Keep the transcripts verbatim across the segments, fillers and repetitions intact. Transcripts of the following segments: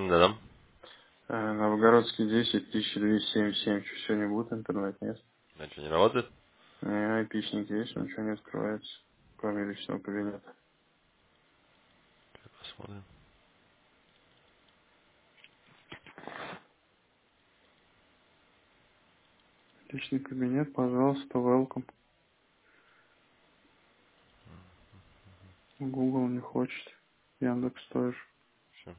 Да-да. Э, Новгородский десять, тысяча двести семьдесят семь. Что, сегодня будет интернет, нет? А что, не работает? Не, айпишник есть, но ничего не открывается, кроме личного кабинета. Посмотрим. Личный кабинет, пожалуйста, welcome. Google не хочет. Яндекс тоже. Все.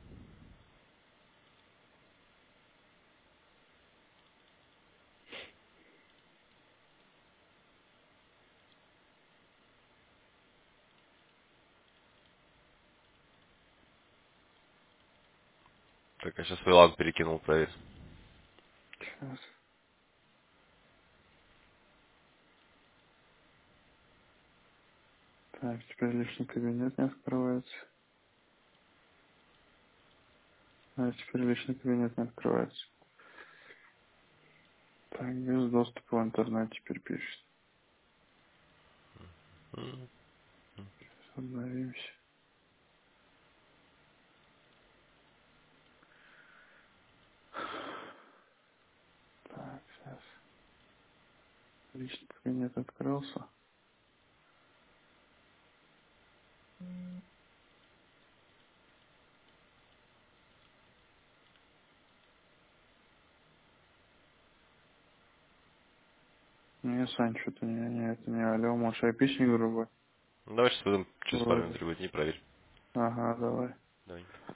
Так, я сейчас Вилан перекинул, проверь. Сейчас. Так, теперь личный кабинет не открывается. А теперь личный кабинет не открывается. Так, без доступа в интернет теперь пишет. М, Обновимся. Так, сейчас. Личный кабинет открылся. Не, Сань, что-то не, не, это не алло, может айпишник другой? Ну, давай сейчас будем через пару минут Вроде. или будет, не проверь. Ага, давай. Давай.